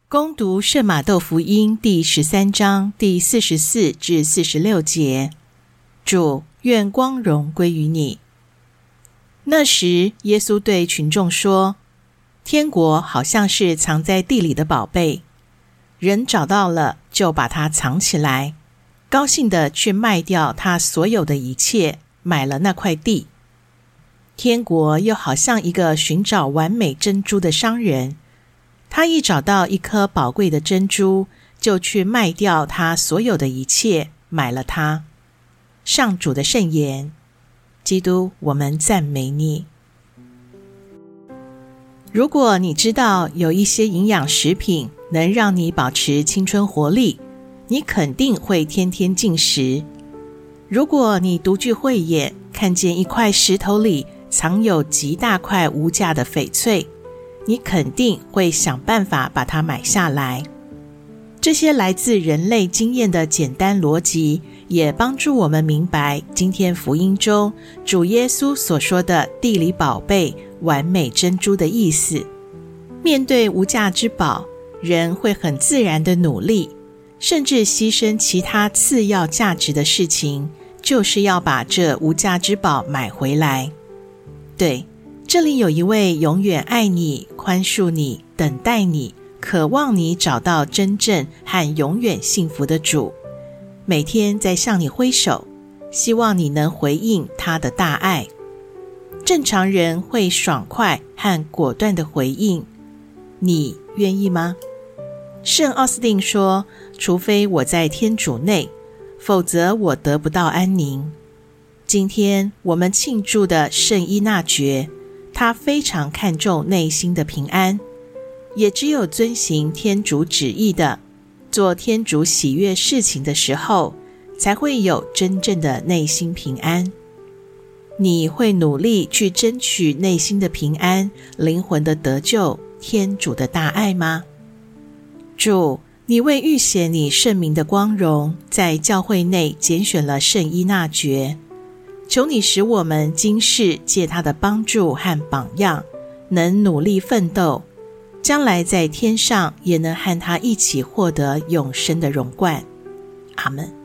恭读圣马窦福音第13章第44至46节。主，愿光荣归于你。那时，耶稣对群众说：天国好像是藏在地里的宝贝，人找到了就把它藏起来，高兴地去卖掉他所有的一切，买了那块地。天国又好像一个寻找完美珍珠的商人，他一找到一颗宝贵的珍珠，就去卖掉他所有的一切，买了它。上主的圣言。基督，我们赞美你。如果你知道有一些营养食品能让你保持青春活力，你肯定会天天进食。如果你独具慧眼，看见一块石头里藏有极大块无价的翡翠，你肯定会想办法把它买下来。这些来自人类经验的简单逻辑，也帮助我们明白今天福音中主耶稣所说的地里宝贝、完美珍珠的意思。面对无价之宝，人会很自然的努力，甚至牺牲其他次要价值的事情，就是要把这无价之宝买回来。对，这里有一位永远爱你、宽恕你、等待你、渴望你找到真正和永远幸福的主，每天在向你挥手，希望你能回应他的大爱。正常人会爽快和果断地回应，你愿意吗？圣奥斯定说，除非我在天主内，否则我得不到安宁。今天我们庆祝的圣依纳爵，他非常看重内心的平安，也只有遵行天主旨意的，做天主喜悦事情的时候，才会有真正的内心平安。你会努力去争取内心的平安、灵魂的得救、天主的大爱吗？主，你为预显你圣名的光荣，在教会内拣选了圣依纳爵，求你使我们今世借他的帮助和榜样，能努力奋斗，将来在天上也能和他一起获得永生的荣冠。阿们。